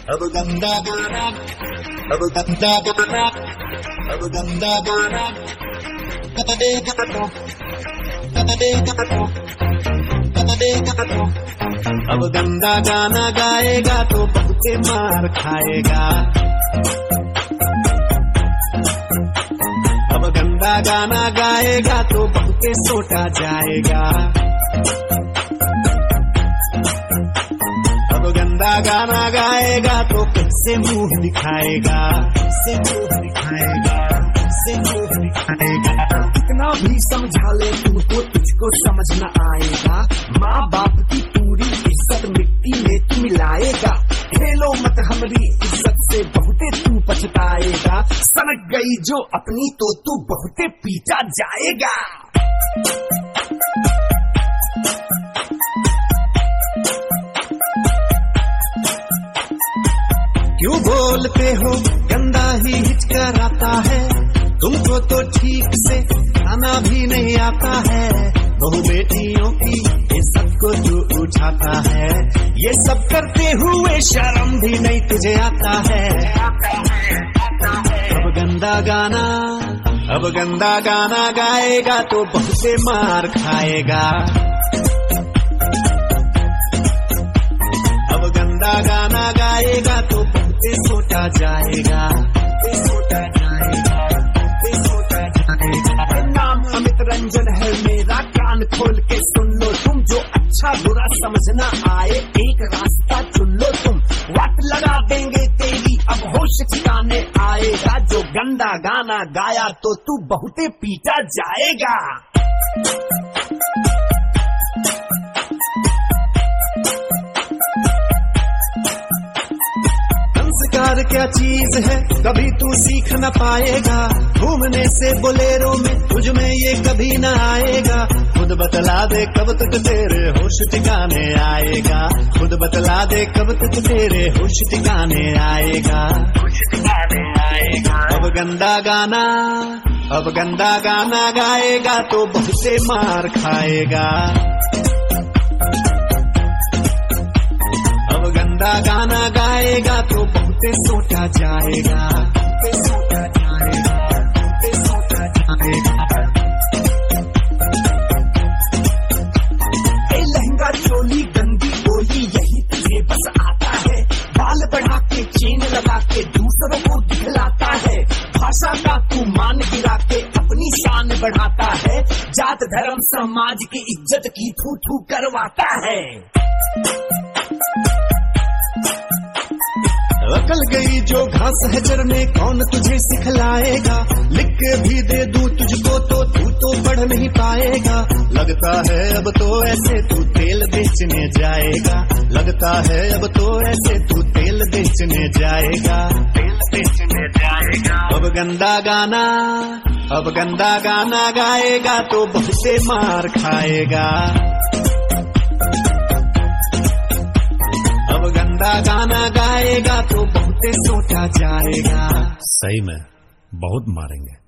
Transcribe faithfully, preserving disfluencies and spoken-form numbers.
अब गंदा गाना, अब गंदा गाना, अब गंदा गाना, कतदे कतो, कतदे कतो, कतदे कतो। अब गंदा गाना गाएगा तो बहुते मार खाएगा। अब गंदा गाना गाएगा तो बहुते सोटा जाएगा। गंदा गाना गाएगा तो कैसे मुंह दिखाएगा, से मुंह दिखाएगा, से मुंह दिखाएगा। कितना भी समझा ले तुमको तुझको समझ न आएगा। माँ बाप की पूरी इज्जत मिट्टी में तू मिलाएगा। खेलो मत हमारी इज्जत से बहुते तू पछताएगा। सनक गई जो अपनी तो तू बहुते पीटा जाएगा। क्यों बोलते हो गंदा ही हिचकराता है। तुमको तो ठीक से खाना भी नहीं आता है। बहु बेटियों की इज्जत को जो उठाता है। ये सब करते हुए शर्म भी नहीं तुझे आता है। अब गंदा गाना, अब गंदा गाना गाएगा तो बहुते मार खाएगा। अब गंदा गाना गाएगा तो बहुते सोटा जाएगा, सोटा जाएगा, सोटा जाएगा। नाम अमित रंजन है मेरा, कान खोल के सुन लो तुम। जो अच्छा बुरा समझना आए एक रास्ता चुन लो तुम। वाट लगा देंगे तेरी अब होश ठिकाने आएगा। जो गंदा गाना गाया तो तू बहुते पीटा जाएगा। संस्कार क्या चीज है कभी तू सीख न पाएगा। घूमने से बोलेरो में तुझ में ये कभी न आएगा। खुद बतला दे कब तक तेरे होश ठिकाने आएगा। खुद बतला दे कब तक तेरे होश ठिकाने आएगा, होश ठिकाने आएगा। अब गंदा गाना, अब गंदा गाना गाएगा तो बहुते मार खाएगा। अब गंदा गाना गाएगा तो बहुते सोटा जाएगा, सोटा जाएगा, सोटा जाएगा। ए लहंगा चोली गंदी बोली यही तुझे बस आता है। बाल बढ़ा के चेन लगा के दूसरों को दिखलाता है। भाषा का तू मान गिरा के अपनी शान बढ़ाता है। जात धर्म समाज की इज्जत की थू थू करवाता है। अकल गई जो घास है चरने कौन तुझे सिखलाएगा। लिख के भी दे दूं तुझको तो तू तो पढ़ नहीं पाएगा। लगता है अब तो ऐसे तू तेल बेचने जाएगा। लगता है अब तो ऐसे तू तेल बेचने जाएगा, तेल बेचने जाएगा। अब गंदा गाना, अब गंदा गाना गाएगा तो बहुते मार खाएगा। अब गंदा गाना गाएगा तो बहुते सोटा जाएगा। सही में बहुत मारेंगे।